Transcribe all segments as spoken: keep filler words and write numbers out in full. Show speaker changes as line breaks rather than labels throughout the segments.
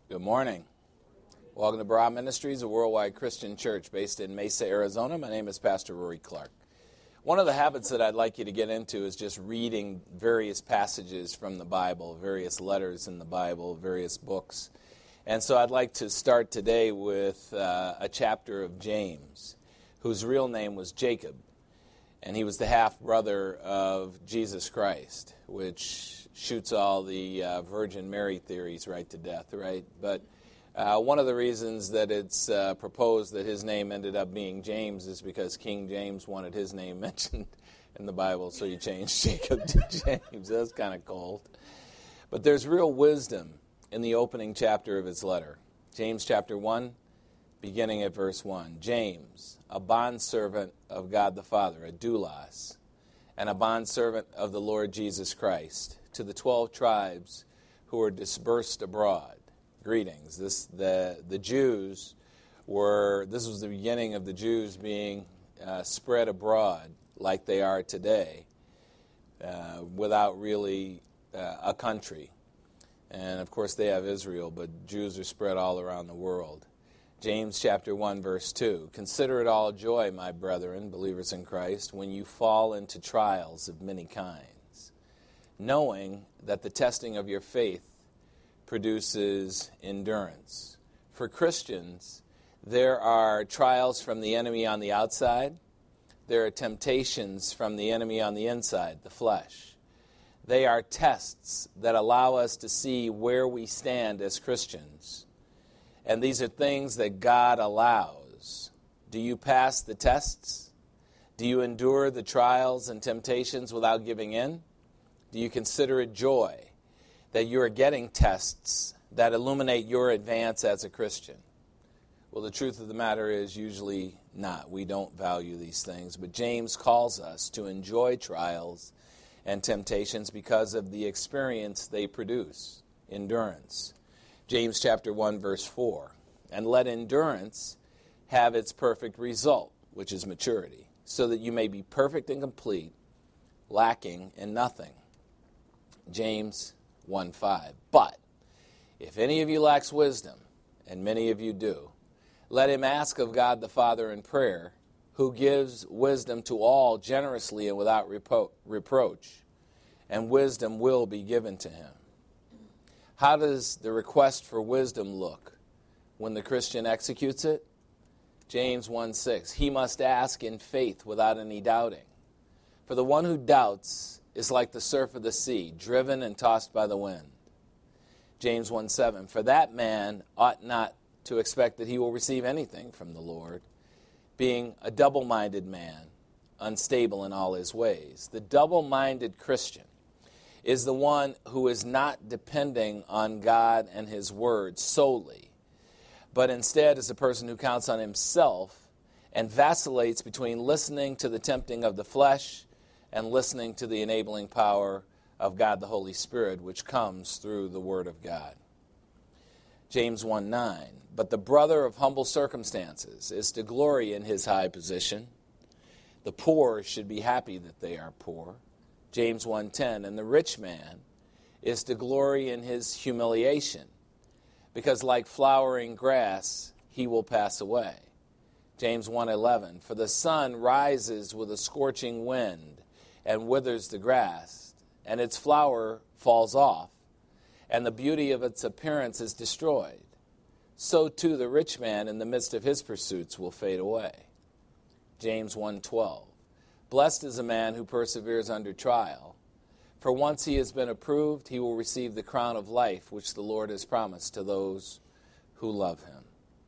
Good morning. Welcome to Barah Ministries, a worldwide Christian church based in Mesa, Arizona. My name is Pastor Rory Clark. One of the habits that I'd like you to get into is just reading various passages from the Bible, various letters in the Bible, various books. And so I'd like to start today with uh, a chapter of James, whose real name was Jacob. And he was the half-brother of Jesus Christ, which shoots all the uh, Virgin Mary theories right to death, right? But uh, one of the reasons that it's uh, proposed that his name ended up being James is because King James wanted his name mentioned in the Bible, so you changed Jacob to James. That's kind of cold. But there's real wisdom in the opening chapter of his letter. James chapter one, beginning at verse one. James, a bondservant of God the Father, a doulos, and a bondservant of the Lord Jesus Christ, to the twelve tribes who are dispersed abroad. Greetings. This the the Jews were. This was the beginning of the Jews being uh, spread abroad like they are today, uh, without really uh, a country. And of course, they have Israel, but Jews are spread all around the world. James chapter one, verse two. Consider it all joy, my brethren, believers in Christ, when you fall into trials of many kinds, knowing that the testing of your faith produces endurance. For Christians, there are trials from the enemy on the outside. There are temptations from the enemy on the inside, the flesh. They are tests that allow us to see where we stand as Christians. And these are things that God allows. Do you pass the tests? Do you endure the trials and temptations without giving in? Do you consider it joy that you are getting tests that illuminate your advance as a Christian? Well, the truth of the matter is usually not. We don't value these things. But James calls us to enjoy trials and temptations because of the experience they produce, endurance. James chapter one, verse four. And let endurance have its perfect result, which is maturity, so that you may be perfect and complete, lacking in nothing. James one five. But if any of you lacks wisdom, and many of you do, let him ask of God the Father in prayer, who gives wisdom to all generously and without repro- reproach, and wisdom will be given to him. How does the request for wisdom look when the Christian executes it? James one six. He must ask in faith without any doubting. For the one who doubts is like the surf of the sea, driven and tossed by the wind. James one seven. For that man ought not to expect that he will receive anything from the Lord, being a double-minded man, unstable in all his ways. The double-minded Christian is the one who is not depending on God and his word solely, but instead is a person who counts on himself and vacillates between listening to the tempting of the flesh and listening to the enabling power of God the Holy Spirit, which comes through the word of God. James one nine. But the brother of humble circumstances is to glory in his high position. The poor should be happy that they are poor. James one ten, and the rich man is to glory in his humiliation, because like flowering grass, he will pass away. James one eleven, for the sun rises with a scorching wind and withers the grass, and its flower falls off, and the beauty of its appearance is destroyed. So too the rich man in the midst of his pursuits will fade away. James one twelve. Blessed is a man who perseveres under trial, for once he has been approved, he will receive the crown of life which the Lord has promised to those who love him.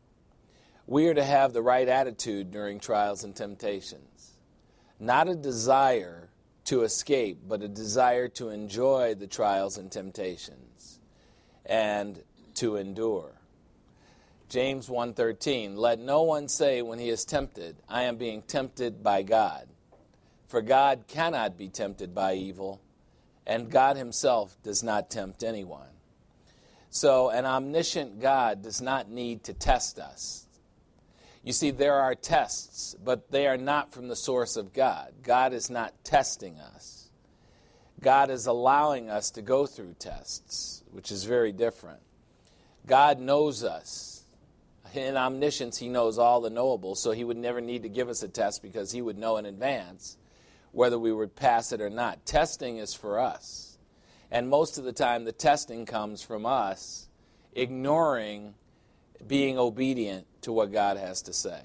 We are to have the right attitude during trials and temptations, not a desire to escape, but a desire to enjoy the trials and temptations and to endure. James one thirteen, let no one say when he is tempted, I am being tempted by God. For God cannot be tempted by evil, and God himself does not tempt anyone. So an omniscient God does not need to test us. You see, there are tests, but they are not from the source of God. God is not testing us. God is allowing us to go through tests, which is very different. God knows us. In omniscience, he knows all the knowable, so he would never need to give us a test because he would know in advance whether we would pass it or not. Testing is for us. And most of the time, the testing comes from us ignoring being obedient to what God has to say.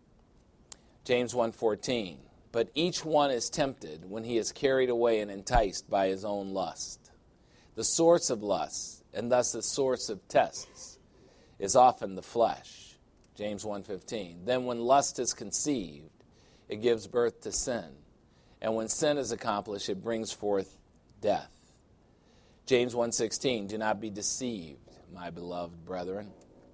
James one fourteen, but each one is tempted when he is carried away and enticed by his own lust. The source of lust, and thus the source of tests, is often the flesh. James one fifteen, then when lust is conceived, it gives birth to sin. And when sin is accomplished, it brings forth death. James one sixteen, do not be deceived, my beloved brethren.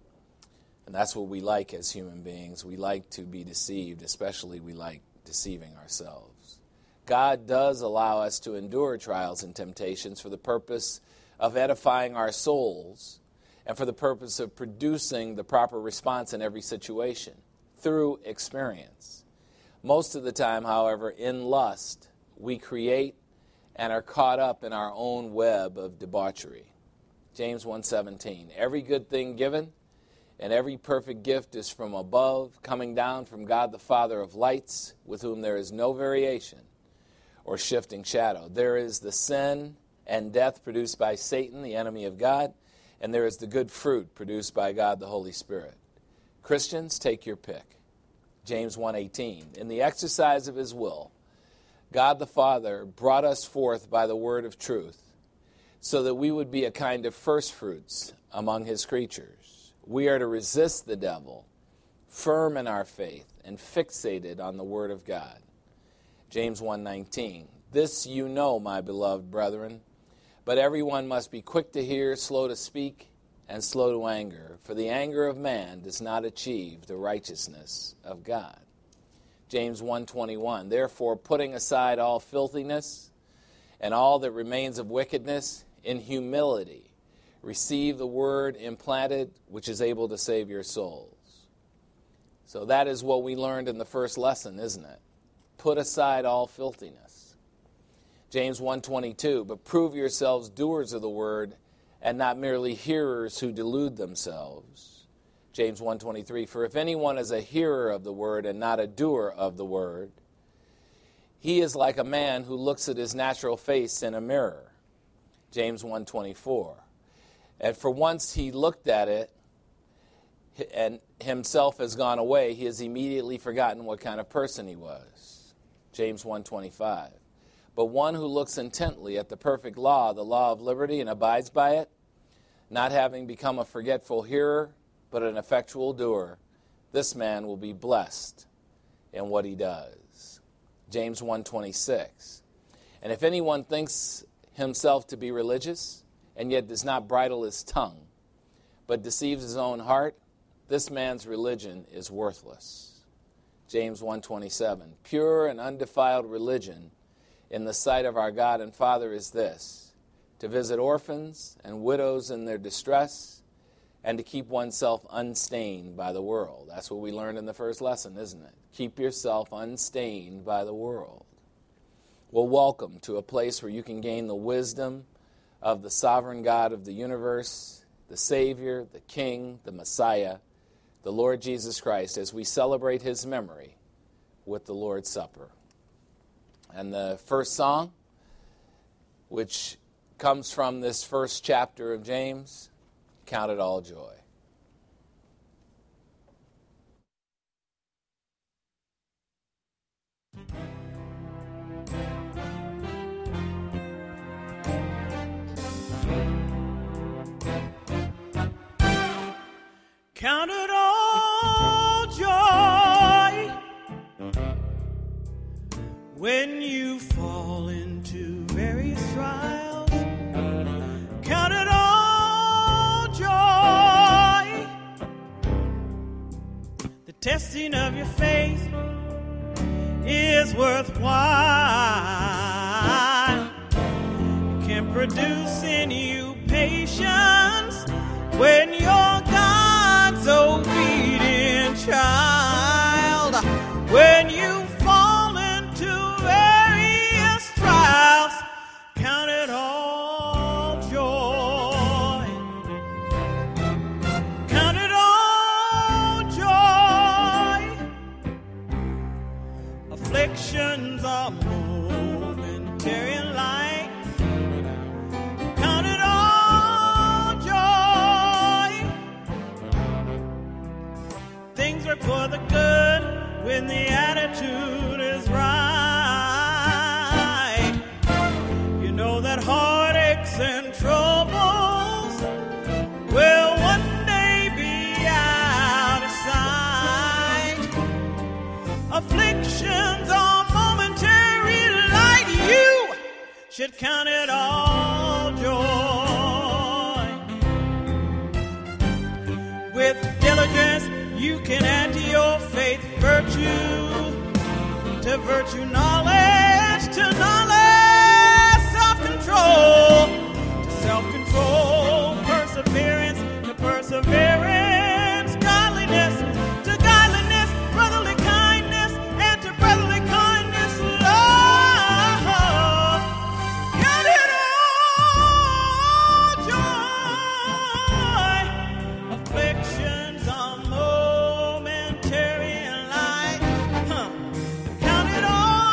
And that's what we like as human beings. We like to be deceived, especially we like deceiving ourselves. God does allow us to endure trials and temptations for the purpose of edifying our souls and for the purpose of producing the proper response in every situation through experience. Most of the time, however, in lust, we create and are caught up in our own web of debauchery. James one seventeen, every good thing given and every perfect gift is from above, coming down from God the Father of lights, with whom there is no variation or shifting shadow. There is the sin and death produced by Satan, the enemy of God, and there is the good fruit produced by God the Holy Spirit. Christians, take your pick. James one eighteen, in the exercise of his will, God the Father brought us forth by the word of truth, so that we would be a kind of first fruits among his creatures. We are to resist the devil, firm in our faith, and fixated on the word of God. James one nineteen, this you know, my beloved brethren, but everyone must be quick to hear, slow to speak, and slow to anger, for the anger of man does not achieve the righteousness of God. James one twenty-one, therefore putting aside all filthiness and all that remains of wickedness, in humility receive the word implanted, which is able to save your souls. So that is what we learned in the first lesson, isn't it? Put aside all filthiness. James one twenty-two, but prove yourselves doers of the word and not merely hearers who delude themselves. James one twenty-three, for if anyone is a hearer of the word and not a doer of the word, he is like a man who looks at his natural face in a mirror. James one twenty-four, and for once he looked at it and himself has gone away, he has immediately forgotten what kind of person he was. James one twenty-five, but one who looks intently at the perfect law, the law of liberty, and abides by it, not having become a forgetful hearer, but an effectual doer, this man will be blessed in what he does. James one twenty-six, and if anyone thinks himself to be religious, and yet does not bridle his tongue, but deceives his own heart, this man's religion is worthless. James one twenty-seven, pure and undefiled religion in the sight of our God and Father is this, to visit orphans and widows in their distress, and to keep oneself unstained by the world. That's what we learned in the first lesson, isn't it? Keep yourself unstained by the world. Well, welcome to a place where you can gain the wisdom of the sovereign God of the universe, the Savior, the King, the Messiah, the Lord Jesus Christ, as we celebrate his memory with the Lord's Supper. And the first song, which comes from this first chapter of James, count it all joy.
Count it all joy when you fall into various trials. Count it all joy. The testing of your faith is worthwhile. It can produce in you patience when you're God's obedient child. When you fall into various trials, count it all joy. the good when the attitude is right. You know that heartaches and troubles will one day be out of sight. Afflictions are momentary, like you should count it all joy. With diligence, you can add to your faith virtue, to virtue knowledge, to knowledge self-control, to self-control perseverance, to perseverance godliness, to godliness brotherly kindness, and to brotherly kindness love. Count it all joy. Afflictions are momentary and light. Huh. Count it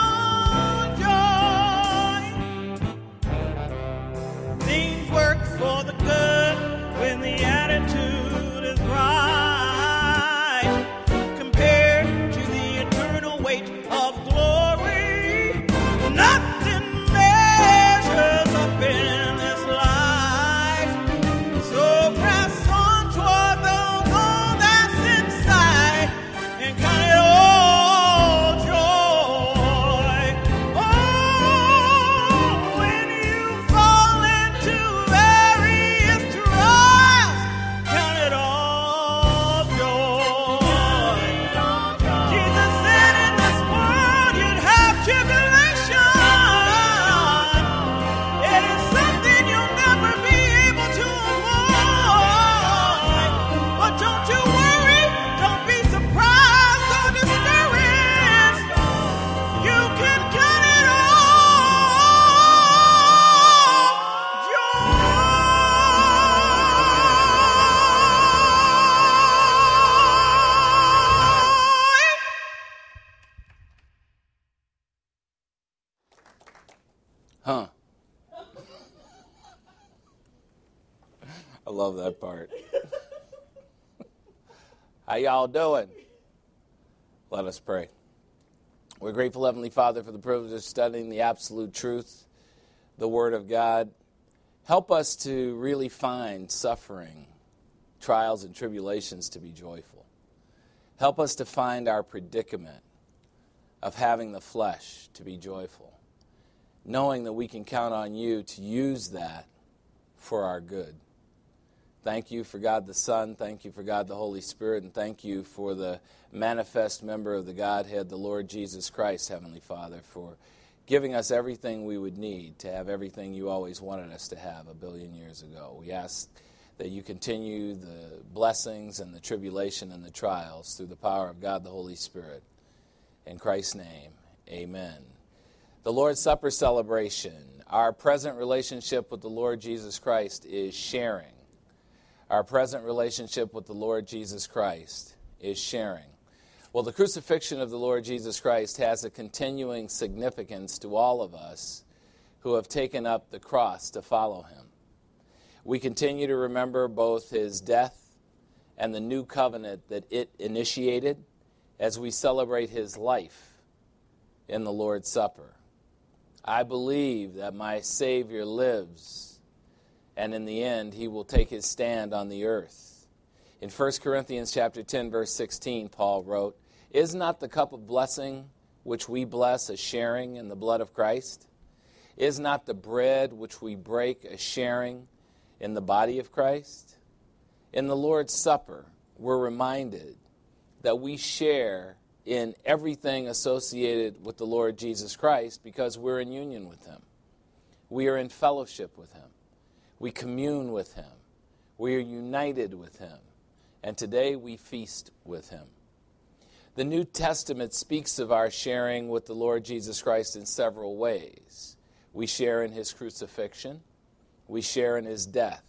all joy. Things work for the good when the attitude is right. Compared to the eternal weight of glory, nothing measures up in this life. So press on toward the goal that's inside and count it all joy. Oh, when you fall into various trials, count it all joy. Jesus said in this world you'd have tribulation. It is something you'll never be able to avoid. But don't you worry, don't be surprised or discouraged. You can count it all joy.
Huh. I love that part. How y'all doing? Let us pray. We're grateful, Heavenly Father, for the privilege of studying the absolute truth, the Word of God. Help us to really find suffering, trials, and tribulations to be joyful. Help us to find our predicament of having the flesh to be joyful, knowing that we can count on you to use that for our good. Thank you for God the Son, thank you for God the Holy Spirit, and thank you for the manifest member of the Godhead, the Lord Jesus Christ, Heavenly Father, for giving us everything we would need to have everything you always wanted us to have a billion years ago. We ask that you continue the blessings and the tribulation and the trials through the power of God the Holy Spirit. In Christ's name, amen. The Lord's Supper celebration. Our present relationship with the Lord Jesus Christ is sharing. Our present relationship with the Lord Jesus Christ is sharing. Well, the crucifixion of the Lord Jesus Christ has a continuing significance to all of us who have taken up the cross to follow him. We continue to remember both his death and the new covenant that it initiated as we celebrate his life in the Lord's Supper. I believe that my Savior lives, and in the end, he will take his stand on the earth. In First Corinthians chapter ten, verse sixteen, Paul wrote, "Is not the cup of blessing which we bless a sharing in the blood of Christ? Is not the bread which we break a sharing in the body of Christ?" In the Lord's Supper, we're reminded that we share in everything associated with the Lord Jesus Christ because we're in union with him. We are in fellowship with him. We commune with him. We are united with him. And today we feast with him. The New Testament speaks of our sharing with the Lord Jesus Christ in several ways. We share in his crucifixion. We share in his death.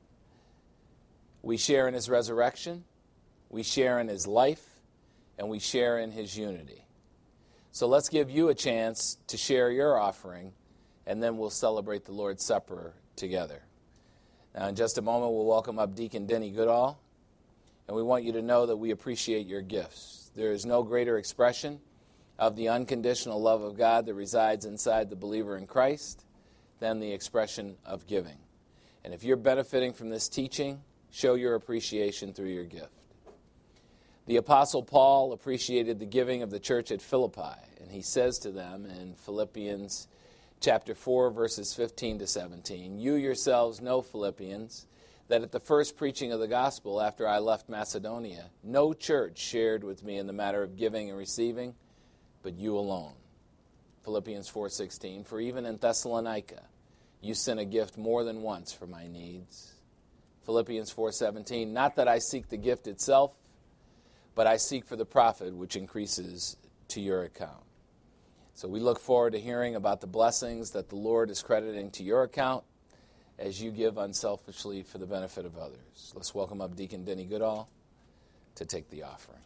We share in his resurrection. We share in his life. And we share in his unity. So let's give you a chance to share your offering, and then we'll celebrate the Lord's Supper together. Now, in just a moment, we'll welcome up Deacon Denny Goodall, and we want you to know that we appreciate your gifts. There is no greater expression of the unconditional love of God that resides inside the believer in Christ than the expression of giving. And if you're benefiting from this teaching, show your appreciation through your gift. The Apostle Paul appreciated the giving of the church at Philippi, and he says to them in Philippians chapter four, verses fifteen to seventeen, "You yourselves know, Philippians, that at the first preaching of the gospel after I left Macedonia, no church shared with me in the matter of giving and receiving, but you alone." Philippians four sixteen, "For even in Thessalonica you sent a gift more than once for my needs." Philippians four seventeen, "Not that I seek the gift itself, but I seek for the profit which increases to your account." So we look forward to hearing about the blessings that the Lord is crediting to your account as you give unselfishly for the benefit of others. Let's welcome up Deacon Denny Goodall to take the offering.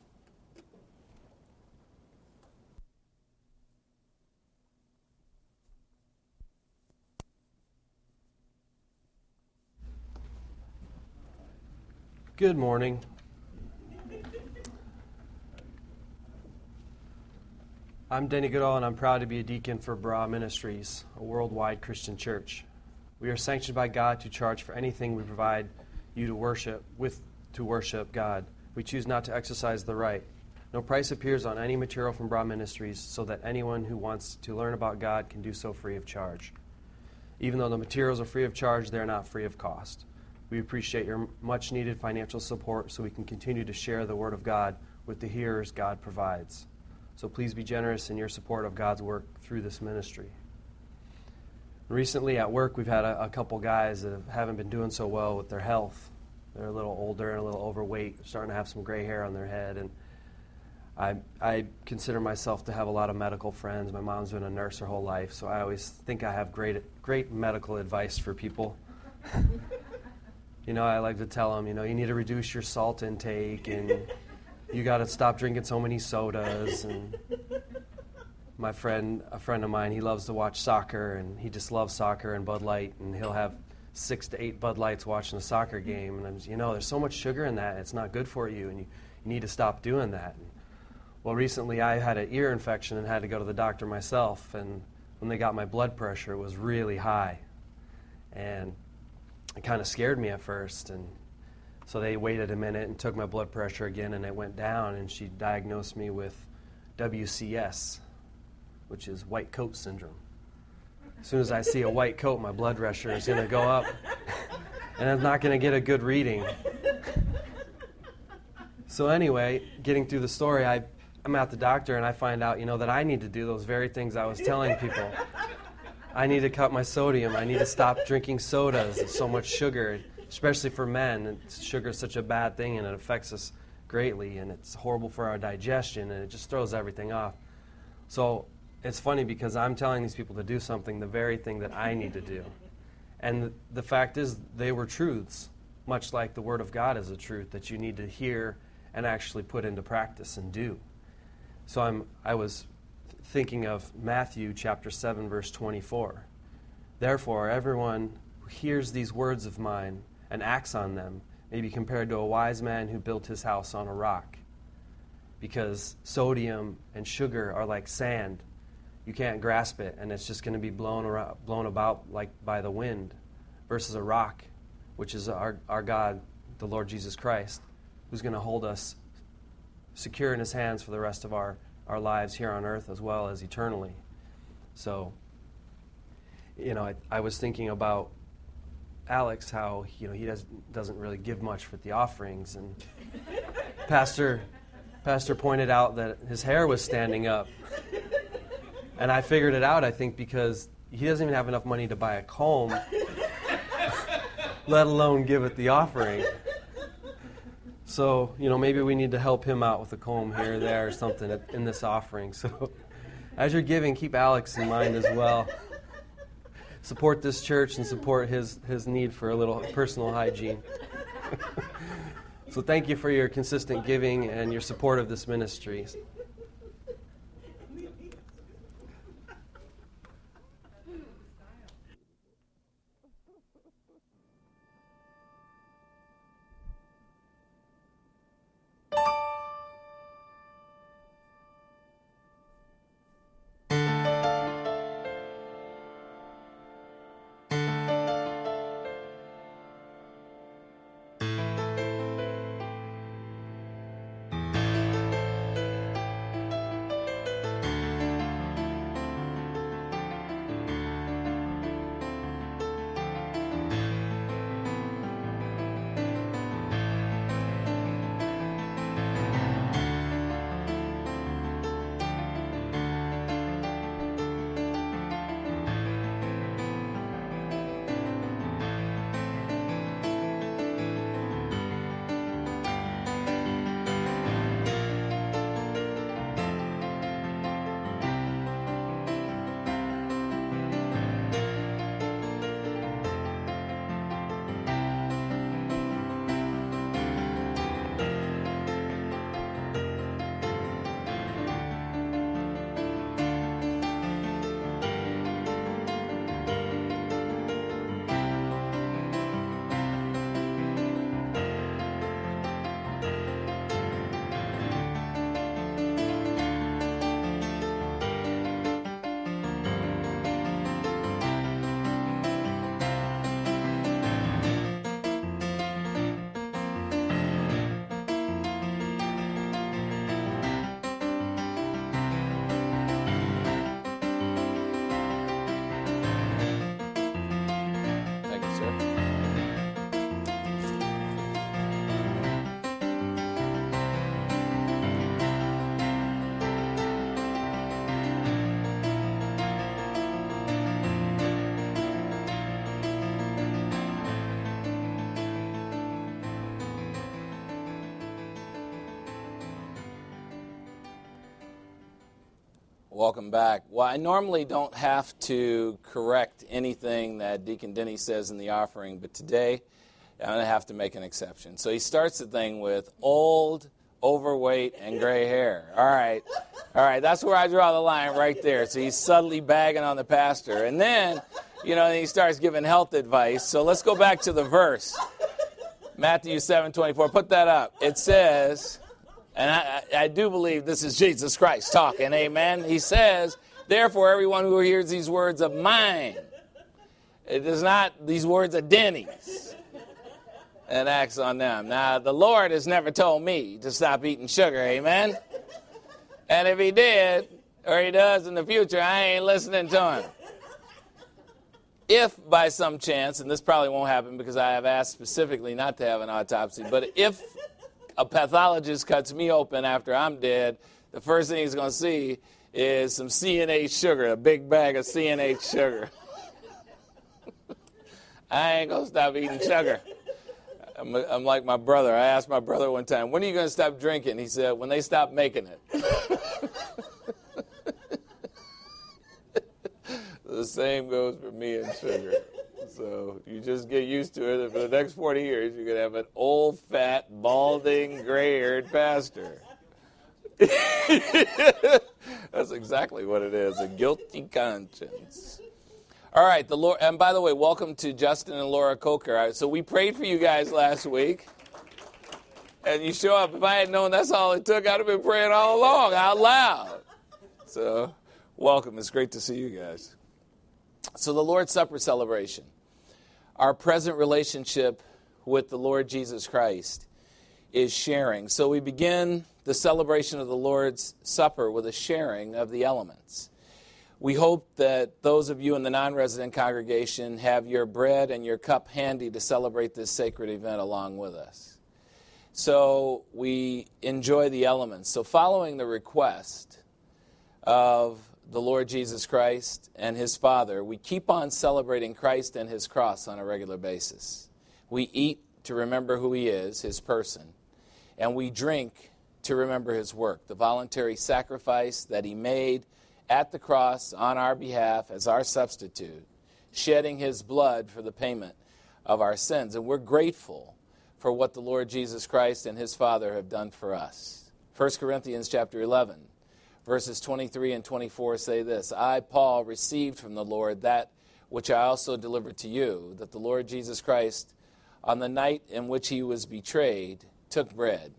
Good morning. I'm Denny Goodall, and I'm proud to be a deacon for Bra Ministries, a worldwide Christian church. We are sanctioned by God to charge for anything we provide you to worship with to worship God. We choose not to exercise the right. No price appears on any material from Bra Ministries, so that anyone who wants to learn about God can do so free of charge. Even though the materials are free of charge, they are not free of cost. We appreciate your much-needed financial support so we can continue to share the Word of God with the hearers God provides. So please be generous in your support of God's work through this ministry. Recently at work, we've had a, a couple guys that haven't been doing so well with their health. They're a little older and a little overweight, starting to have some gray hair on their head. And I, I consider myself to have a lot of medical friends. My mom's been a nurse her whole life, so I always think I have great, great medical advice for people. You know, I like to tell them, you know, you need to reduce your salt intake, and you got to stop drinking so many sodas. And my friend, a friend of mine, he loves to watch soccer, and he just loves soccer and Bud Light, and he'll have six to eight Bud Lights watching a soccer game. And I'm just, you know, there's so much sugar in that, it's not good for you, and you, you need to stop doing that. And, well, recently I had an ear infection and had to go to the doctor myself, and when they got my blood pressure, it was really high. And it kind of scared me at first, and so they waited a minute and took my blood pressure again, and it went down, and she diagnosed me with W C S, which is white coat syndrome. As soon as I see a white coat, my blood pressure is going to go up, and I'm not going to get a good reading. So anyway, getting through the story, I, I'm at the doctor, and I find out, you know, that I need to do those very things I was telling people. I need to cut my sodium. I need to stop drinking sodas. It's so much sugar, especially for men. Sugar is such a bad thing, and it affects us greatly, and it's horrible for our digestion, and it just throws everything off. So it's funny because I'm telling these people to do something, the very thing that I need to do. And the, the fact is, they were truths, much like the Word of God is a truth that you need to hear and actually put into practice and do. So I'm, I was thinking of Matthew chapter seven, verse twenty-four. "Therefore, everyone who hears these words of mine and acts on them may be compared to a wise man who built his house on a rock." Because sodium and sugar are like sand. You can't grasp it, and it's just going to be blown around, blown about like by the wind, versus a rock, which is our, our God, the Lord Jesus Christ, who's going to hold us secure in his hands for the rest of our our lives here on earth as well as eternally. So, you know, I, I was thinking about Alex, how, you know, he does, doesn't really give much for the offerings, and Pastor Pastor pointed out that his hair was standing up. And I figured it out, I think, because he doesn't even have enough money to buy a comb, let alone give it the offering. So, you know, maybe we need to help him out with a comb here or there or something in this offering. So, as you're giving, keep Alex in mind as well. Support this church and support his, his need for a little personal hygiene. So thank you for your consistent giving and your support of this ministry.
Welcome back. Well, I normally don't have to correct anything that Deacon Denny says in the offering, but today I'm going to have to make an exception. So he starts the thing with old, overweight, and gray hair. All right. All right, that's where I draw the line right there. So he's subtly bagging on the pastor. And then, you know, he starts giving health advice. So let's go back to the verse. Matthew seven twenty-four. Put that up. It says... And I, I do believe this is Jesus Christ talking, amen. He says, therefore, everyone who hears these words of mine, it is not these words of Denny's, and acts on them. Now, the Lord has never told me to stop eating sugar, amen. And if he did, or he does in the future, I ain't listening to him. If by some chance, and this probably won't happen because I have asked specifically not to have an autopsy, but if a pathologist cuts me open after I'm dead, the first thing he's going to see is some C N H sugar, a big bag of C N H sugar. I ain't going to stop eating sugar. I'm, I'm like my brother. I asked my brother one time, when are you going to stop drinking? He said, when they stop making it. The same goes for me and sugar. So you just get used to it, and for the next forty years, you're going to have an old, fat, balding, gray-haired pastor. That's exactly what it is, a guilty conscience. All right, the Lord, and by the way, welcome to Justin and Laura Coker. So we prayed for you guys last week, and you show up. If I had known that's all it took, I'd have been praying all along, out loud. So welcome. It's great to see you guys. So the Lord's Supper celebration, our present relationship with the Lord Jesus Christ is sharing. So we begin the celebration of the Lord's Supper with a sharing of the elements. We hope that those of you in the non-resident congregation have your bread and your cup handy to celebrate this sacred event along with us. So we enjoy the elements. So following the request of the Lord Jesus Christ and his Father, we keep on celebrating Christ and his cross on a regular basis. We eat to remember who he is, his person, and we drink to remember his work, the voluntary sacrifice that he made at the cross on our behalf as our substitute, shedding his blood for the payment of our sins. And we're grateful for what the Lord Jesus Christ and his Father have done for us. First Corinthians chapter eleven. Verses twenty-three and twenty-four say this, I, Paul, received from the Lord that which I also delivered to you, that the Lord Jesus Christ, on the night in which he was betrayed, took bread.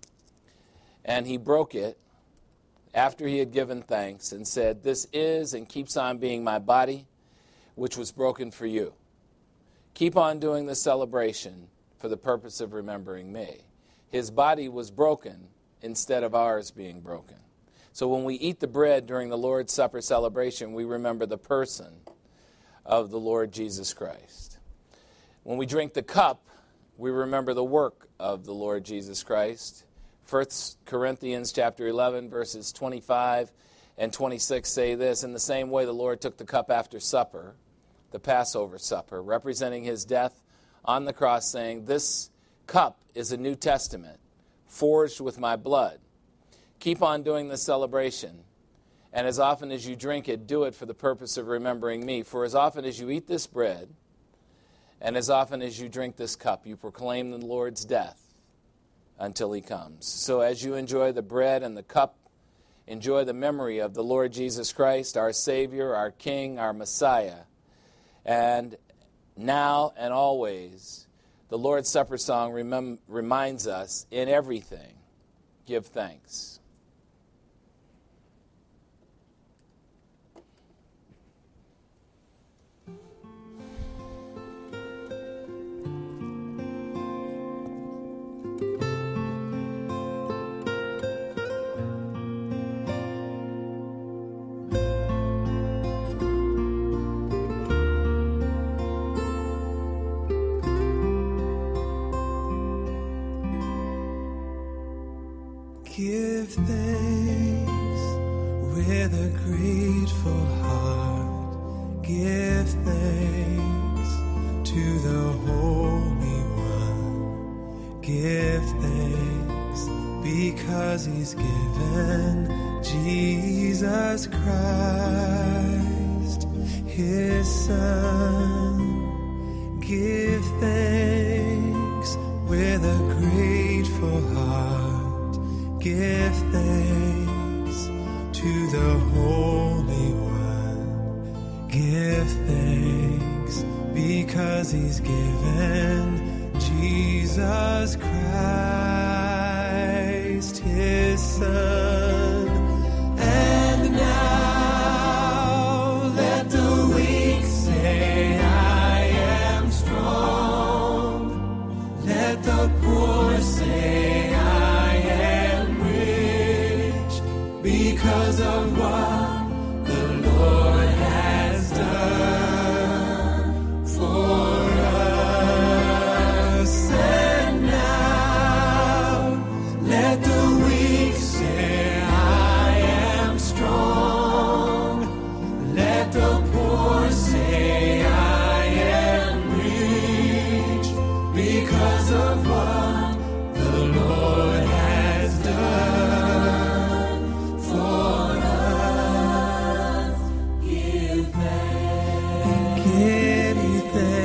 And he broke it after he had given thanks and said, this is and keeps on being my body, which was broken for you. Keep on doing the celebration for the purpose of remembering me. His body was broken instead of ours being broken. So when we eat the bread during the Lord's Supper celebration, we remember the person of the Lord Jesus Christ. When we drink the cup, we remember the work of the Lord Jesus Christ. First Corinthians chapter eleven, verses twenty-five and twenty-six say this, in the same way the Lord took the cup after supper, the Passover supper, representing his death on the cross, saying, this cup is a New Testament, forged with my blood. Keep on doing this celebration, and as often as you drink it, do it for the purpose of remembering me. For as often as you eat this bread, and as often as you drink this cup, you proclaim the Lord's death until he comes. So as you enjoy the bread and the cup, enjoy the memory of the Lord Jesus Christ, our Savior, our King, our Messiah. And now and always, the Lord's Supper song remem- reminds us, in everything, give thanks.
Give thanks with a grateful heart. Give thanks to the Holy One. Give thanks because he's given Jesus Christ, his Son. Give thanks with a grateful heart. Give thanks to the Holy One. Give thanks because he's given Jesus Christ, his Son. And now let the weak say, I am strong. Let the poor say, I am rich, because of what the Lord has done for us. And now let the weak say, I am strong. Let the poor say, I am rich, because of what the Lord has done for us. Give thanks. Give you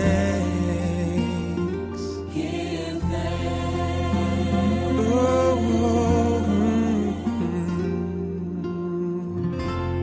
thanks. Give thanks. Oh, oh, mm.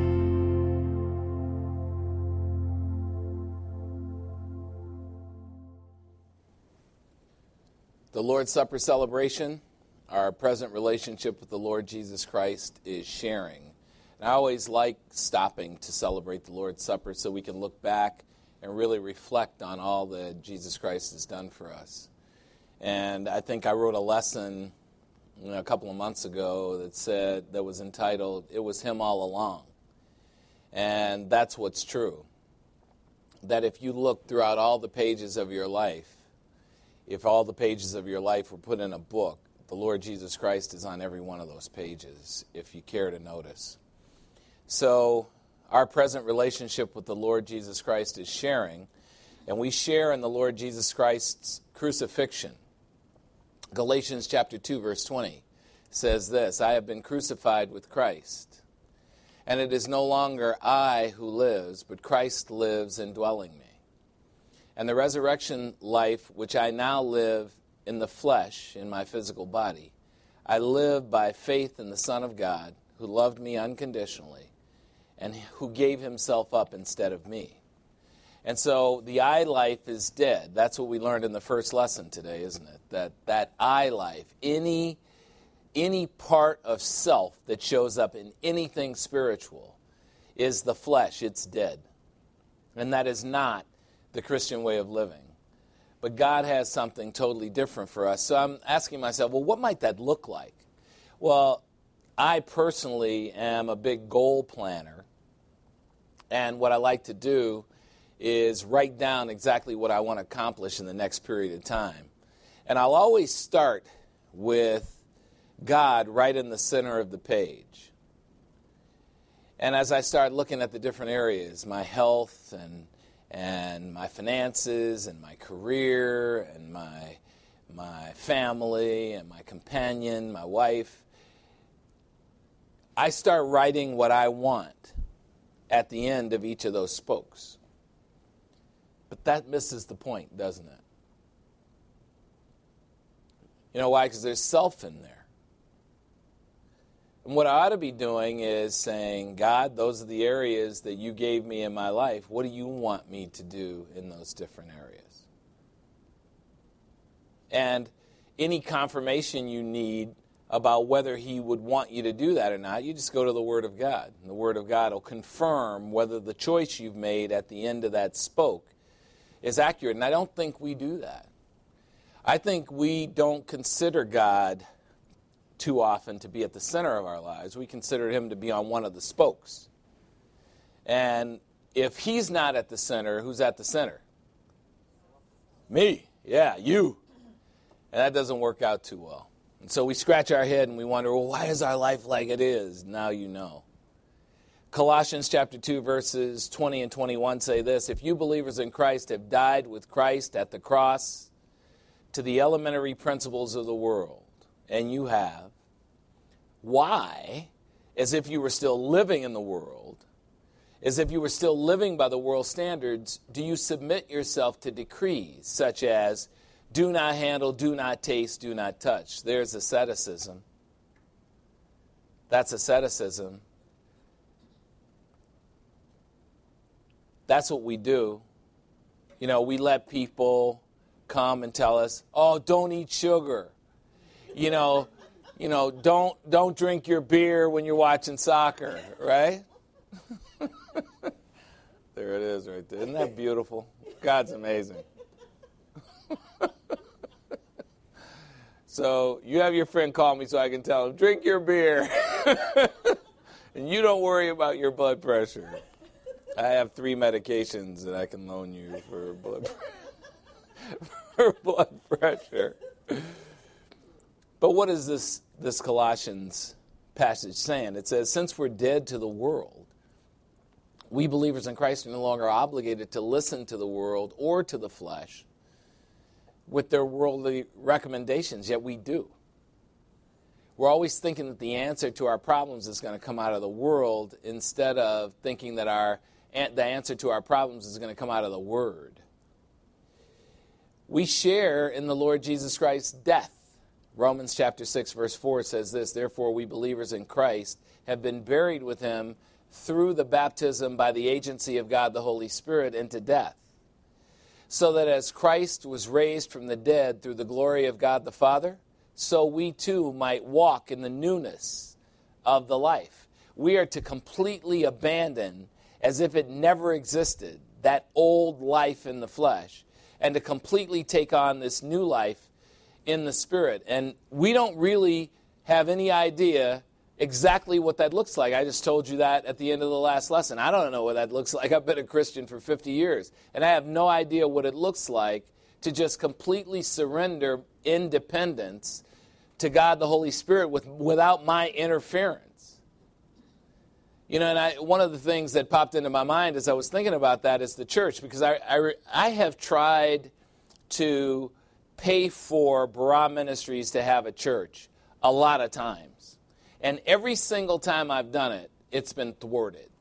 The Lord's Supper celebration, our present relationship with the Lord Jesus Christ, is sharing. And I always like stopping to celebrate the Lord's Supper so we can look back and really reflect on all that Jesus Christ has done for us. And I think I wrote a lesson, you know, a couple of months ago that said, that was entitled, "It Was Him All Along." And that's what's true. That if you look throughout all the pages of your life, if all the pages of your life were put in a book, the Lord Jesus Christ is on every one of those pages, if you care to notice. So our present relationship with the Lord Jesus Christ is sharing, and we share in the Lord Jesus Christ's crucifixion. Galatians chapter two, verse twenty says this, "I have been crucified with Christ, and it is no longer I who lives, but Christ lives indwelling me. And the resurrection life which I now live in the flesh, in my physical body, I live by faith in the Son of God, who loved me unconditionally and who gave himself up instead of me." And so the I life is dead. That's what we learned in the first lesson today, isn't it? That that I life, any, any part of self that shows up in anything spiritual is the flesh. It's dead. And that is not the Christian way of living. But God has something totally different for us. So I'm asking myself, well, what might that look like? Well, I personally am a big goal planner. And what I like to do is write down exactly what I want to accomplish in the next period of time. And I'll always start with God right in the center of the page. And as I start looking at the different areas, my health and and my finances and my career and my my family and my companion, my wife, I start writing what I want at the end of each of those spokes. But that misses the point, doesn't it? You know why? Because there's self in there. And what I ought to be doing is saying, God, those are the areas that you gave me in my life. What do you want me to do in those different areas? And any confirmation you need about whether he would want you to do that or not, you just go to the Word of God. And the Word of God will confirm whether the choice you've made at the end of that spoke is accurate. And I don't think we do that. I think we don't consider God too often to be at the center of our lives. We consider him to be on one of the spokes. And if he's not at the center, who's at the center? Me. Yeah, you. And that doesn't work out too well. And so we scratch our head and we wonder, well, why is our life like it is? Now you know. Colossians chapter two, verses twenty and twenty-one say this, "If you believers in Christ have died with Christ at the cross to the elementary principles of the world, and you have, why as if you were still living in the world, as if you were still living by the world's standards, do you submit yourself to decrees such as do not handle, do not taste, do not touch? There's asceticism. That's asceticism. That's what we do. You know, we let people come and tell us, oh, don't eat sugar. You know, you know, don't don't drink your beer when you're watching soccer, right? There it is right there. Isn't that beautiful? God's amazing. So you have your friend call me so I can tell him, drink your beer. And you don't worry about your blood pressure. I have three medications that I can loan you for blood, for blood pressure. But what is this, this Colossians passage saying? It says, since we're dead to the world, we believers in Christ are no longer obligated to listen to the world or to the flesh with their worldly recommendations, yet we do. We're always thinking that the answer to our problems is going to come out of the world instead of thinking that our the answer to our problems is going to come out of the Word. We share in the Lord Jesus Christ's death. Romans chapter six, verse four says this, therefore we believers in Christ have been buried with him through the baptism by the agency of God the Holy Spirit into death, so that as Christ was raised from the dead through the glory of God the Father, so we too might walk in the newness of the life. We are to completely abandon, as if it never existed, that old life in the flesh, and to completely take on this new life in the Spirit. And we don't really have any idea exactly what that looks like. I just told you that at the end of the last lesson. I don't know what that looks like. I've been a Christian for fifty years, and I have no idea what it looks like to just completely surrender independence to God the Holy Spirit with, without my interference. You know, and I, one of the things that popped into my mind as I was thinking about that is the church, because I, I, I have tried to pay for Barah Ministries to have a church a lot of times. And every single time I've done it, it's been thwarted.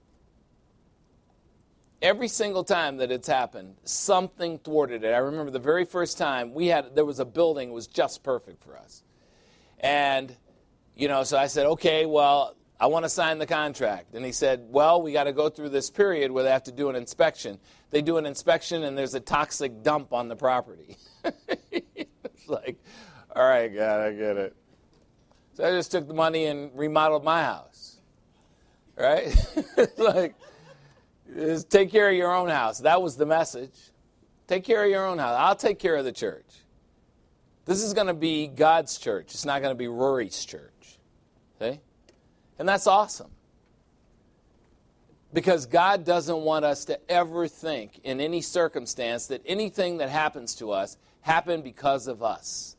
Every single time that it's happened, something thwarted it. I remember the very first time we had, there was a building that was just perfect for us. And, you know, so I said, okay, well, I want to sign the contract. And he said, well, we got to go through this period where they have to do an inspection. They do an inspection and there's a toxic dump on the property. It's like, all right, God, I get it. So I just took the money and remodeled my house. Right? It's like, just take care of your own house. That was the message. Take care of your own house. I'll take care of the church. This is going to be God's church. It's not going to be Rory's church. See? And that's awesome. Because God doesn't want us to ever think in any circumstance that anything that happens to us happened because of us.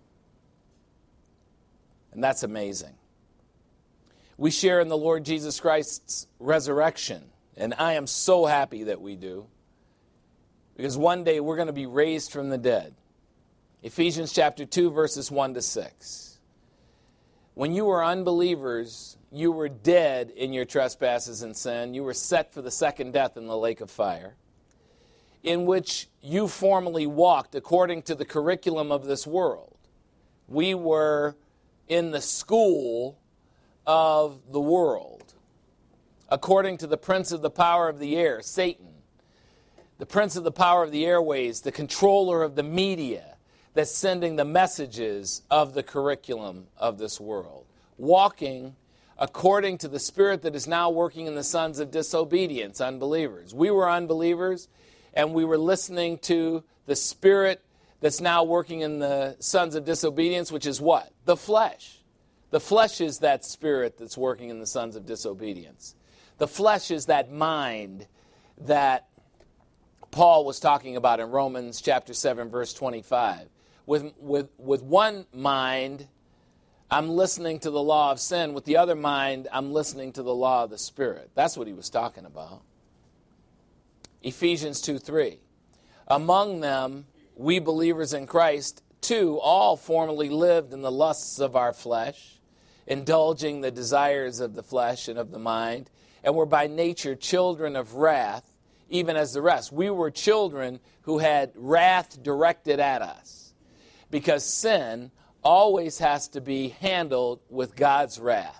And that's amazing. We share in the Lord Jesus Christ's resurrection. And I am so happy that we do. Because one day we're going to be raised from the dead. Ephesians chapter two, verses one to six. When you were unbelievers, you were dead in your trespasses and sin. You were set for the second death in the lake of fire, in which you formerly walked according to the curriculum of this world. We were in the school of the world, according to the prince of the power of the air, Satan, the prince of the power of the airways, the controller of the media, that's sending the messages of the curriculum of this world, walking according to the spirit that is now working in the sons of disobedience, unbelievers. We were unbelievers, and we were listening to the spirit that's now working in the sons of disobedience, which is what? The flesh. The flesh is that spirit that's working in the sons of disobedience. The flesh is that mind that Paul was talking about in Romans chapter seven, verse twenty-five. With, with, with one mind, I'm listening to the law of sin. With the other mind, I'm listening to the law of the Spirit. That's what he was talking about. Ephesians two three. Among them, we believers in Christ, too, all formerly lived in the lusts of our flesh, indulging the desires of the flesh and of the mind, and were by nature children of wrath, even as the rest. We were children who had wrath directed at us, because sin always has to be handled with God's wrath.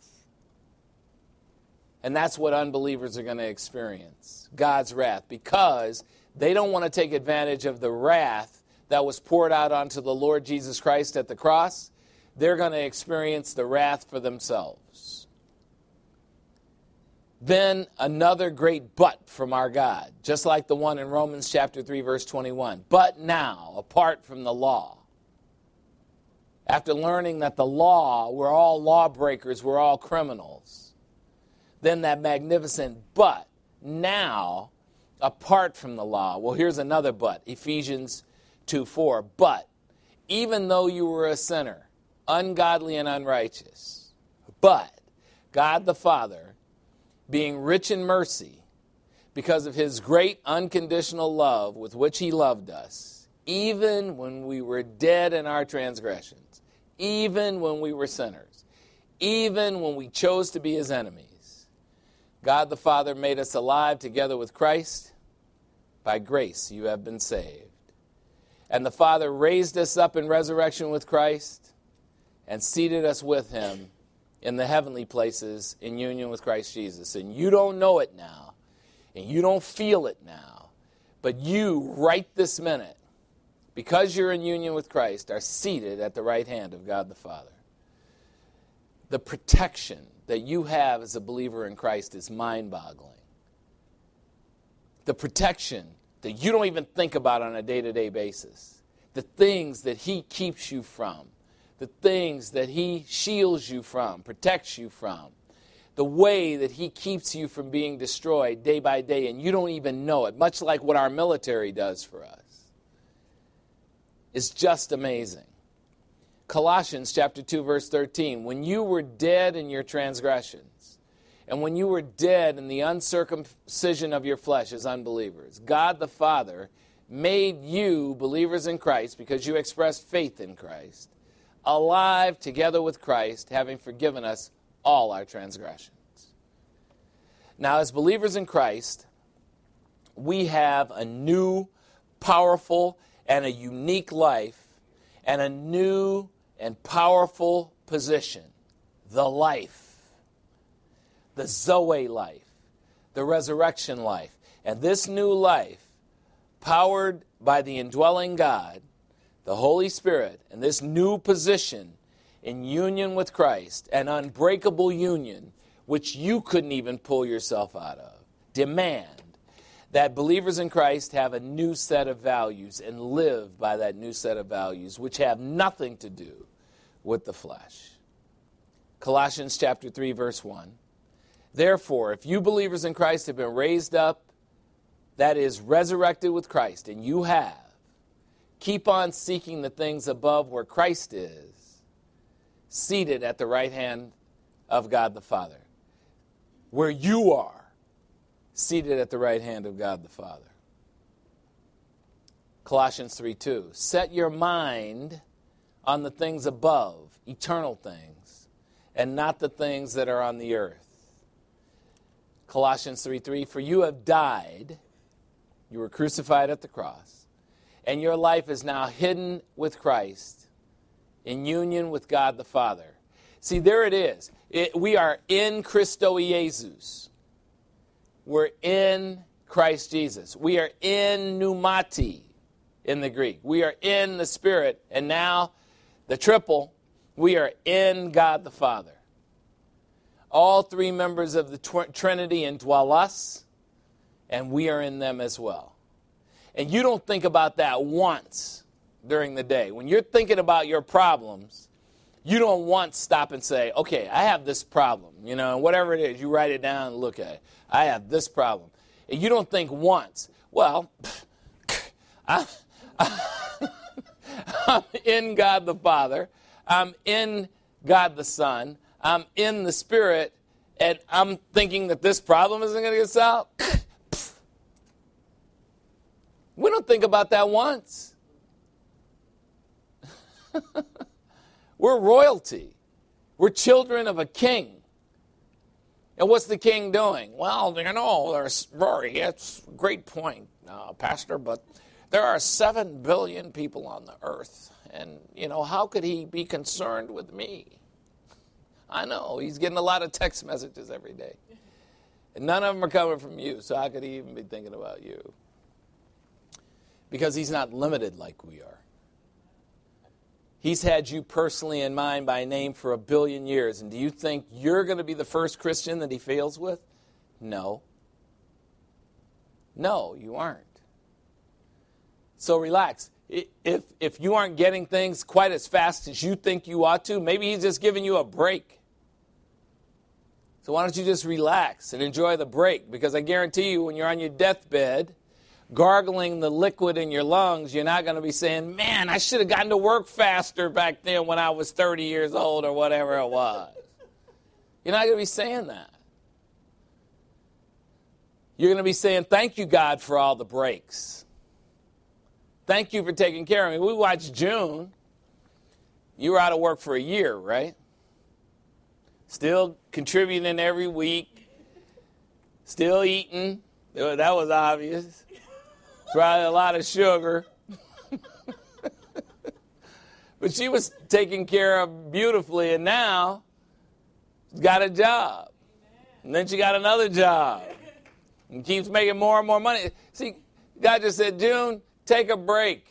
And that's what unbelievers are going to experience, God's wrath, because they don't want to take advantage of the wrath that was poured out onto the Lord Jesus Christ at the cross. They're going to experience the wrath for themselves. Then another great but from our God, just like the one in Romans chapter three, verse twenty-one. But now, apart from the law, after learning that the law, we're all lawbreakers, we're all criminals, then that magnificent but now, apart from the law. Well, here's another but, Ephesians two four. But even though you were a sinner, ungodly and unrighteous, but God the Father, being rich in mercy, because of his great unconditional love with which he loved us, even when we were dead in our transgressions, even when we were sinners, even when we chose to be his enemies, God the Father made us alive together with Christ. By grace you have been saved. And the Father raised us up in resurrection with Christ and seated us with him in the heavenly places in union with Christ Jesus. And you don't know it now, and you don't feel it now, but you, right this minute, because you're in union with Christ, are seated at the right hand of God the Father. The protection that you have as a believer in Christ is mind-boggling. The protection that you don't even think about on a day-to-day basis. The things that he keeps you from. The things that he shields you from, protects you from. The way that he keeps you from being destroyed day by day, and you don't even know it, much like what our military does for us. It's just amazing. Colossians chapter two, verse thirteen, when you were dead in your transgressions, and when you were dead in the uncircumcision of your flesh as unbelievers, God the Father made you believers in Christ, because you expressed faith in Christ, alive together with Christ, having forgiven us all our transgressions. Now, as believers in Christ, we have a new, powerful, and a unique life, and a new and powerful position, the life, the Zoe life, the resurrection life. And this new life, powered by the indwelling God, the Holy Spirit, and this new position in union with Christ, an unbreakable union which you couldn't even pull yourself out of, demand that believers in Christ have a new set of values and live by that new set of values, which have nothing to do with the flesh. Colossians chapter three, verse one. Therefore, if you believers in Christ have been raised up, that is, resurrected with Christ, and you have, keep on seeking the things above where Christ is, seated at the right hand of God the Father. Where you are, seated at the right hand of God the Father. Colossians three two. Set your mind on the things above, eternal things, and not the things that are on the earth. Colossians three three. For you have died, you were crucified at the cross, and your life is now hidden with Christ in union with God the Father. See, there it is. It, we are in Christo Jesus. We're in Christ Jesus. We are in pneumati in the Greek. We are in the Spirit. And now, the triple, we are in God the Father. All three members of the tw- Trinity indwell us, and we are in them as well. And you don't think about that once during the day. When you're thinking about your problems, you don't once stop and say, okay, I have this problem. You know, whatever it is, you write it down and look at it. I have this problem. And you don't think once, well, I'm, I'm in God the Father. I'm in God the Son. I'm in the Spirit. And I'm thinking that this problem isn't going to get solved. We don't think about that once. We're royalty. We're children of a king. And what's the king doing? Well, you know, there's, Rory, it's a great point, uh, Pastor, but there are seven billion people on the earth. And, you know, how could he be concerned with me? I know, he's getting a lot of text messages every day. And none of them are coming from you, so how could he even be thinking about you? Because he's not limited like we are. He's had you personally in mind by name for a billion years. And do you think you're going to be the first Christian that he fails with? No. No, you aren't. So relax. If, if you aren't getting things quite as fast as you think you ought to, maybe he's just giving you a break. So why don't you just relax and enjoy the break? Because I guarantee you when you're on your deathbed, gargling the liquid in your lungs, you're not going to be saying, man, I should have gotten to work faster back then when I was thirty years old or whatever it was. You're not going to be saying that. You're going to be saying, thank you, God, for all the breaks. Thank you for taking care of me. We watched June. You were out of work for a year, right? Still contributing every week. Still eating. That was obvious. Probably a lot of sugar. But she was taken care of beautifully, and now she's got a job. And then she got another job. And keeps making more and more money. See, God just said, June, take a break.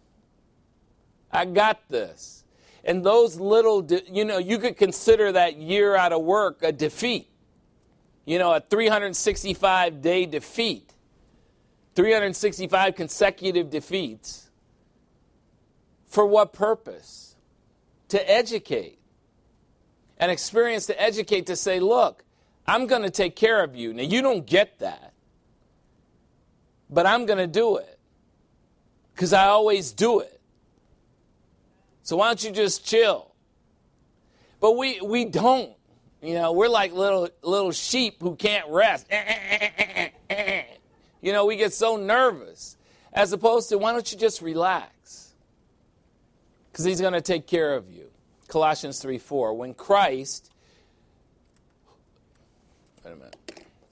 I got this. And those little, de- you know, you could consider that year out of work a defeat. You know, a three hundred sixty-five day defeat. three hundred sixty-five consecutive defeats. For what purpose? To educate. An experience to educate, to say, look, I'm going to take care of you. Now, you don't get that. But I'm going to do it. Because I always do it. So why don't you just chill? But we, we don't. You know, we're like little little sheep who can't rest. You know, we get so nervous. As opposed to, why don't you just relax? Because he's going to take care of you. Colossians three four. When Christ... Wait a minute.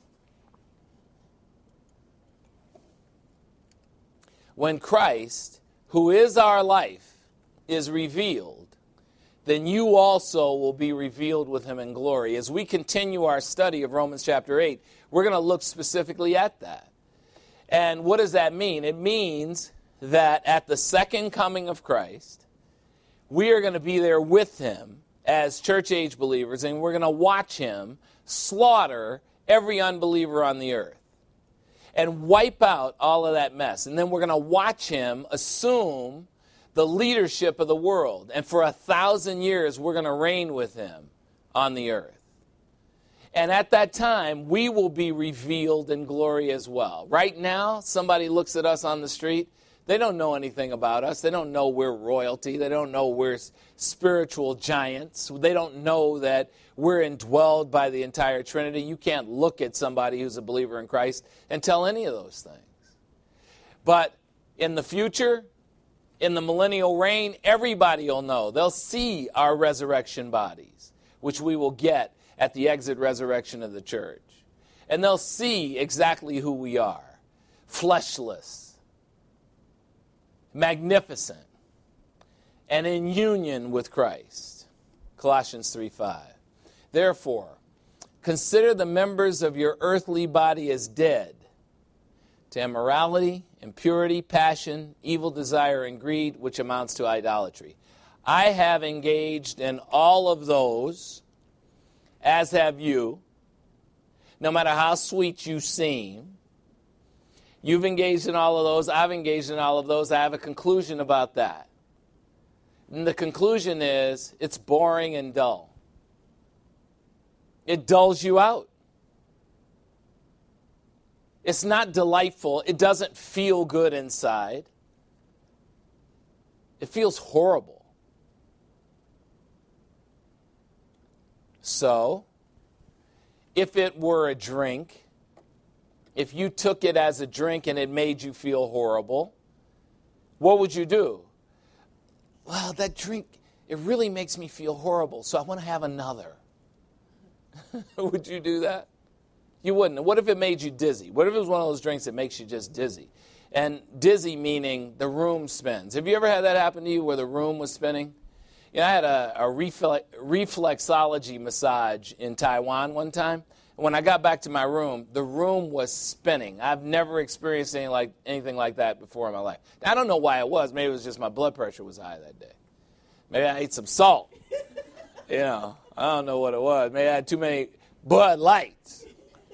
When Christ, who is our life, is revealed, then you also will be revealed with him in glory. As we continue our study of Romans chapter eight, we're going to look specifically at that. And what does that mean? It means that at the second coming of Christ, we are going to be there with him as church-age believers, and we're going to watch him slaughter every unbeliever on the earth and wipe out all of that mess. And then we're going to watch him assume the leadership of the world. And for a thousand years, we're going to reign with him on the earth. And at that time, we will be revealed in glory as well. Right now, somebody looks at us on the street. They don't know anything about us. They don't know we're royalty. They don't know we're spiritual giants. They don't know that we're indwelled by the entire Trinity. You can't look at somebody who's a believer in Christ and tell any of those things. But in the future, in the millennial reign, everybody will know. They'll see our resurrection bodies, which we will get at the exit resurrection of the church. And they'll see exactly who we are. Fleshless, magnificent, and in union with Christ. Colossians three five. Therefore, consider the members of your earthly body as dead to immorality, impurity, passion, evil desire, and greed, which amounts to idolatry. I have engaged in all of those, as have you. No matter how sweet you seem, you've engaged in all of those. I've engaged in all of those. I have a conclusion about that. And the conclusion is, it's boring and dull. It dulls you out. It's not delightful. It doesn't feel good inside. It feels horrible. So, if it were a drink, if you took it as a drink and it made you feel horrible, what would you do? Well, that drink, it really makes me feel horrible, so I want to have another. Would you do that? You wouldn't. What if it made you dizzy? What if it was one of those drinks that makes you just dizzy? And dizzy meaning the room spins. Have you ever had that happen to you where the room was spinning? You know, I had a, a reflex, reflexology massage in Taiwan one time. When I got back to my room, the room was spinning. I've never experienced anything like, anything like that before in my life. I don't know why it was. Maybe it was just my blood pressure was high that day. Maybe I ate some salt. You know, I don't know what it was. Maybe I had too many Bud Lights.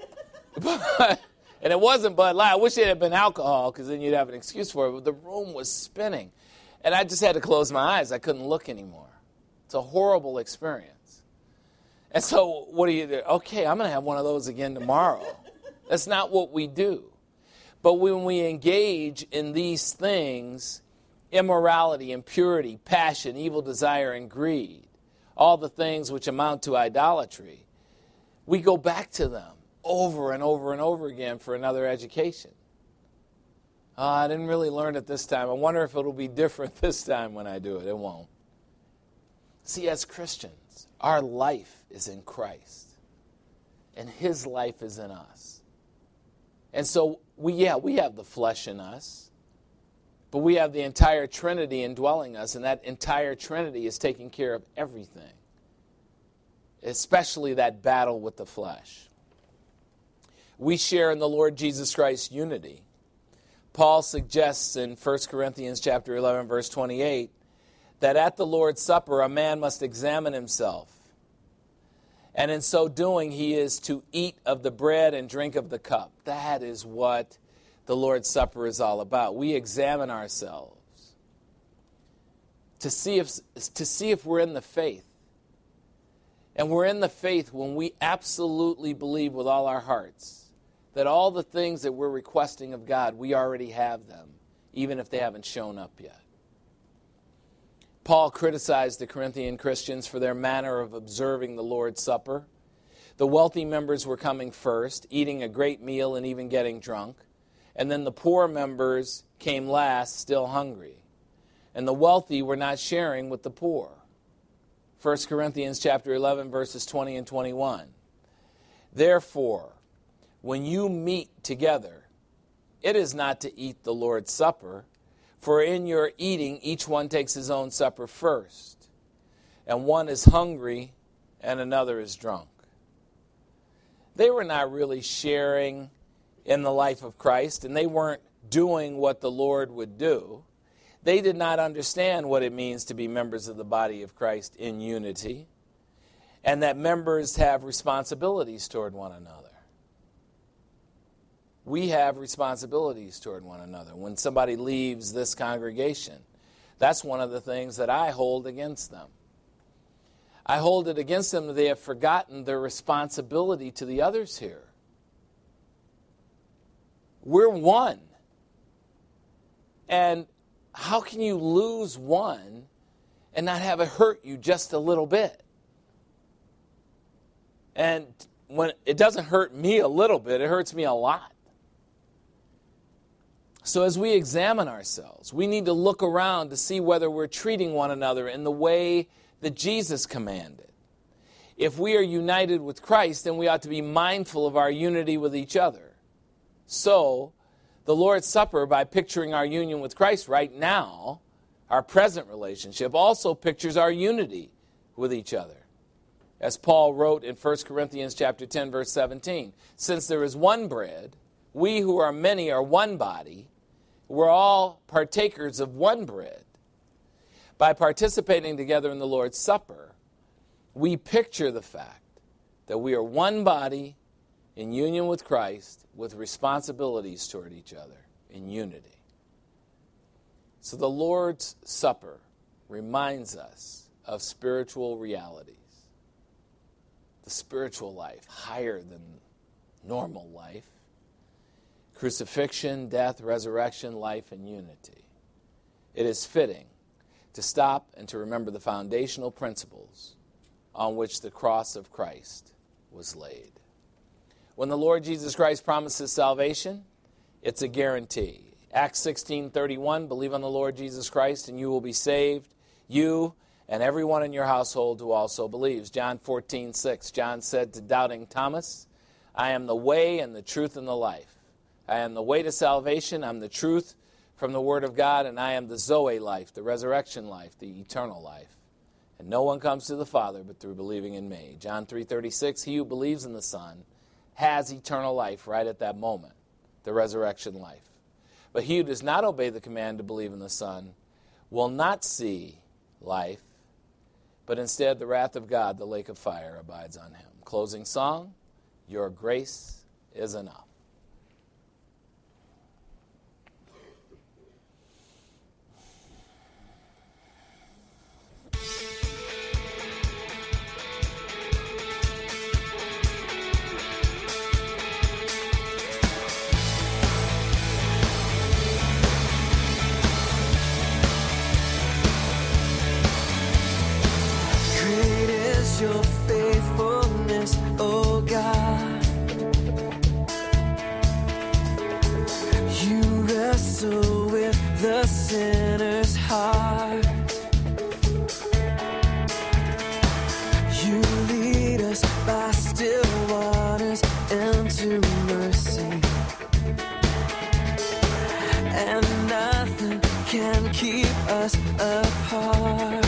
But, and it wasn't Bud Light. I wish it had been alcohol because then you'd have an excuse for it. But the room was spinning. And I just had to close my eyes. I couldn't look anymore. It's a horrible experience. And so what do you do? Okay, I'm going to have one of those again tomorrow. That's not what we do. But when we engage in these things, immorality, impurity, passion, evil desire, and greed, all the things which amount to idolatry, we go back to them over and over and over again for another education. Oh, I didn't really learn it this time. I wonder if it'll be different this time when I do it. It won't. See, as Christians, our life is in Christ, and His life is in us. And so, we yeah, we have the flesh in us, but we have the entire Trinity indwelling us, and that entire Trinity is taking care of everything, especially that battle with the flesh. We share in the Lord Jesus Christ's unity. Paul suggests in First Corinthians chapter eleven, verse twenty-eight, that at the Lord's Supper a man must examine himself. And in so doing, he is to eat of the bread and drink of the cup. That is what the Lord's Supper is all about. We examine ourselves to see if, to see if we're in the faith. And we're in the faith when we absolutely believe with all our hearts that all the things that we're requesting of God, we already have them, even if they haven't shown up yet. Paul criticized the Corinthian Christians for their manner of observing the Lord's Supper. The wealthy members were coming first, eating a great meal and even getting drunk. And then the poor members came last, still hungry. And the wealthy were not sharing with the poor. First Corinthians chapter eleven, verses twenty and twenty-one. Therefore, when you meet together, it is not to eat the Lord's Supper, for in your eating each one takes his own supper first, and one is hungry and another is drunk. They were not really sharing in the life of Christ, and they weren't doing what the Lord would do. They did not understand what it means to be members of the body of Christ in unity, and that members have responsibilities toward one another. We have responsibilities toward one another. When somebody leaves this congregation, that's one of the things that I hold against them. I hold it against them that they have forgotten their responsibility to the others here. We're one. And how can you lose one and not have it hurt you just a little bit? And when it doesn't hurt me a little bit, it hurts me a lot. So as we examine ourselves, we need to look around to see whether we're treating one another in the way that Jesus commanded. If we are united with Christ, then we ought to be mindful of our unity with each other. So, the Lord's Supper, by picturing our union with Christ right now, our present relationship, also pictures our unity with each other. As Paul wrote in First Corinthians chapter ten, verse seventeen, since there is one bread, we who are many are one body, we're all partakers of one bread. By participating together in the Lord's Supper, we picture the fact that we are one body in union with Christ with responsibilities toward each other in unity. So the Lord's Supper reminds us of spiritual realities. The spiritual life, higher than normal life. Crucifixion, death, resurrection, life, and unity. It is fitting to stop and to remember the foundational principles on which the cross of Christ was laid. When the Lord Jesus Christ promises salvation, it's a guarantee. Acts sixteen thirty-one, believe on the Lord Jesus Christ and you will be saved, you and everyone in your household who also believes. John fourteen six, John said to doubting Thomas, I am the way and the truth and the life. I am the way to salvation. I'm the truth from the Word of God, and I am the Zoe life, the resurrection life, the eternal life. And no one comes to the Father but through believing in me. John three thirty-six, he who believes in the Son has eternal life right at that moment, the resurrection life. But he who does not obey the command to believe in the Son will not see life, but instead the wrath of God, the lake of fire, abides on him. Closing song, Your Grace is Enough.
Your faithfulness, oh God. You wrestle with the sinner's heart. You lead us by still waters into mercy, and nothing can keep us apart.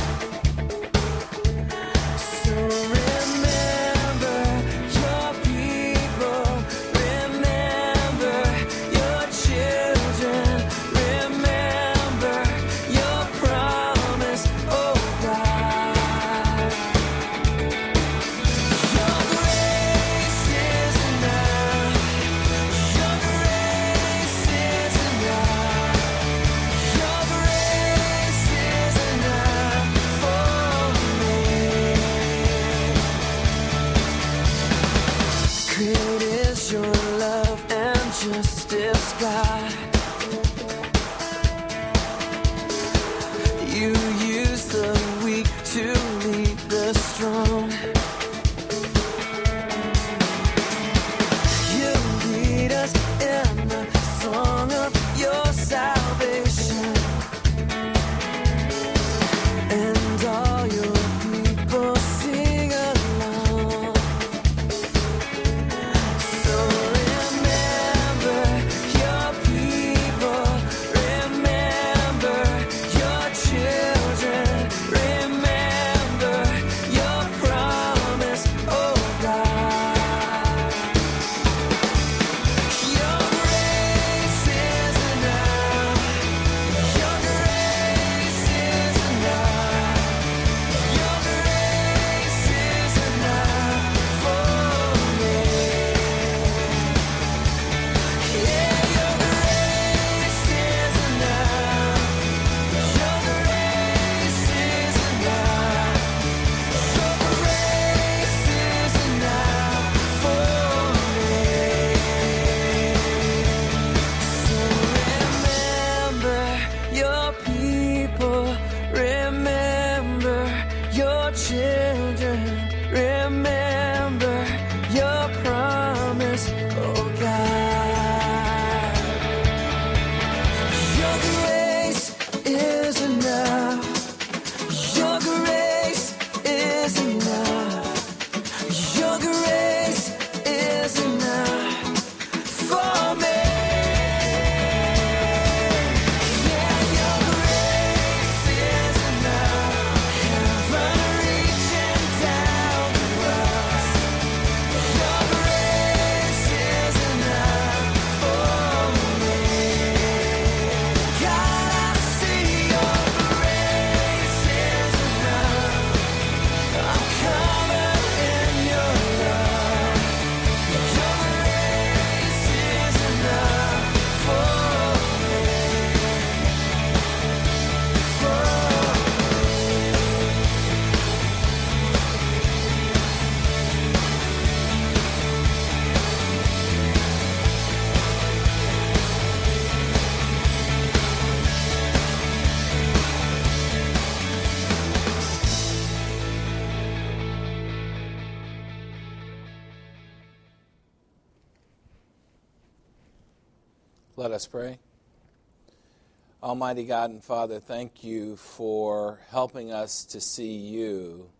Let us pray. Almighty God and Father, thank you for helping us to see you.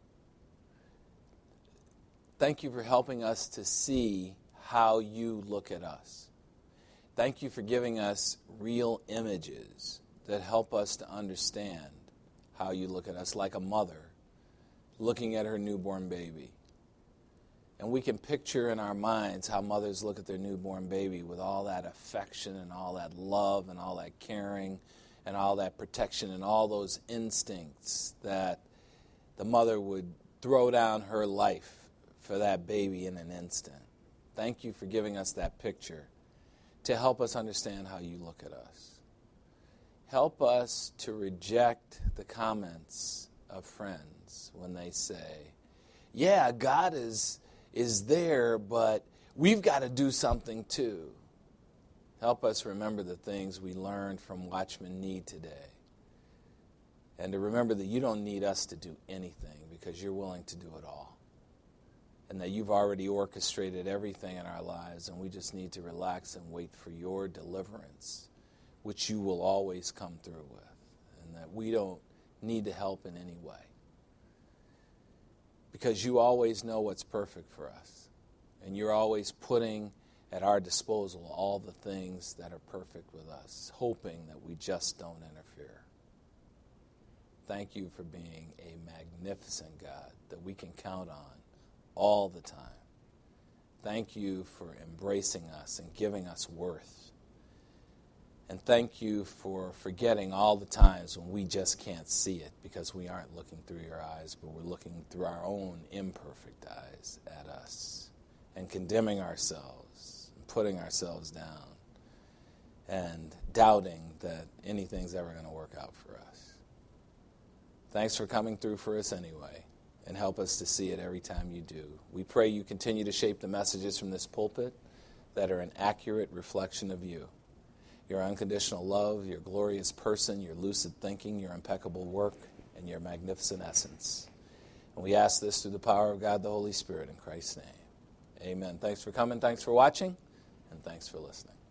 Thank you for helping us to see how you look at us. Thank you for giving us real images that help us to understand how you look at us, like a mother looking at her newborn baby. And we can picture in our minds how mothers look at their newborn baby with all that affection and all that love and all that caring and all that protection and all those instincts that the mother would throw down her life for that baby in an instant. Thank you for giving us that picture to help us understand how you look at us. Help us to reject the comments of friends when they say, yeah, God is is there, but we've got to do something too. Help us remember the things we learned from Watchman Nee today. And to remember that you don't need us to do anything because you're willing to do it all. And that you've already orchestrated everything in our lives, and we just need to relax and wait for your deliverance, which you will always come through with. And that we don't need to help in any way. Because you always know what's perfect for us. And you're always putting at our disposal all the things that are perfect with us, hoping that we just don't interfere. Thank you for being a magnificent God that we can count on all the time. Thank you for embracing us and giving us worth. And thank you for forgetting all the times when we just can't see it because we aren't looking through your eyes, but we're looking through our own imperfect eyes at us and condemning ourselves and putting ourselves down and doubting that anything's ever going to work out for us. Thanks for coming through for us anyway, and help us to see it every time you do. We pray you continue to shape the messages from this pulpit that are an accurate reflection of you. Your unconditional love, your glorious person, your lucid thinking, your impeccable work, and your magnificent essence. And we ask this through the power of God the Holy Spirit in Christ's name. Amen. Thanks for coming, thanks for watching, and thanks for listening.